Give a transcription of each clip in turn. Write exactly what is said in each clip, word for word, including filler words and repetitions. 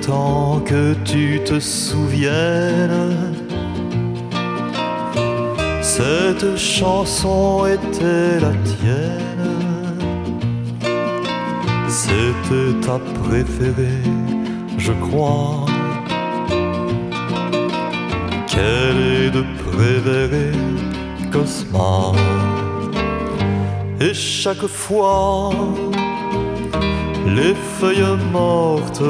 autant que tu te souviennes, cette chanson était la tienne. C'était ta préférée, je crois. Quelle est de Prévert, Cosma. Et chaque fois, les feuilles mortes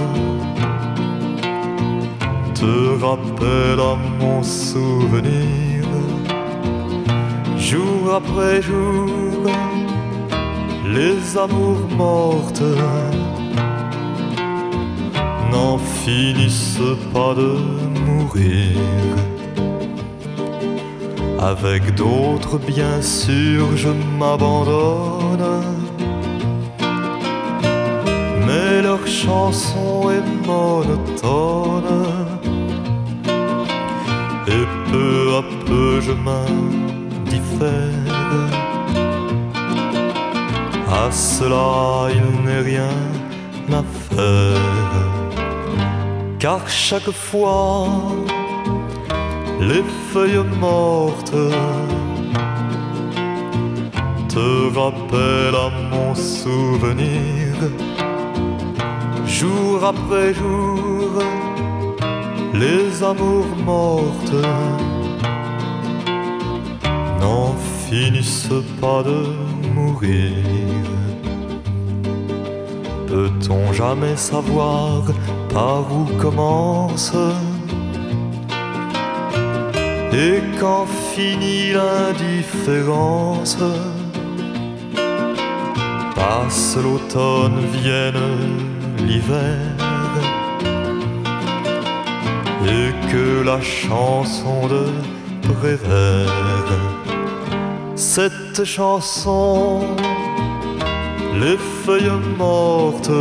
te rappellent à mon souvenir. Jour après jour, les amours mortes n'en finissent pas de mourir. Avec d'autres, bien sûr, je m'abandonne, mais leur chanson est monotone. Et peu à peu je m'indiffère. À cela il n'est rien à faire, car chaque fois les feuilles mortes te rappellent à mon souvenir. Jour après jour, les amours mortes n'en finissent pas de mourir. Peut-on jamais savoir par où commence et quand finit l'indifférence? Passe l'automne, vienne l'hiver, et que la chanson de Prévert, cette chanson, les feuilles mortes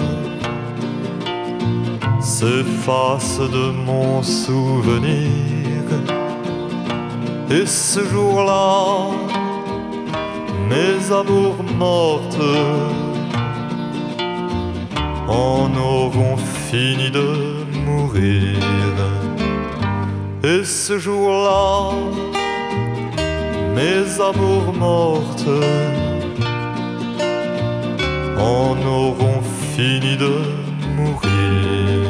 s'effacent de mon souvenir. Et ce jour-là, mes amours mortes en auront fini de mourir. Et ce jour-là, mes amours mortes en auront fini de mourir.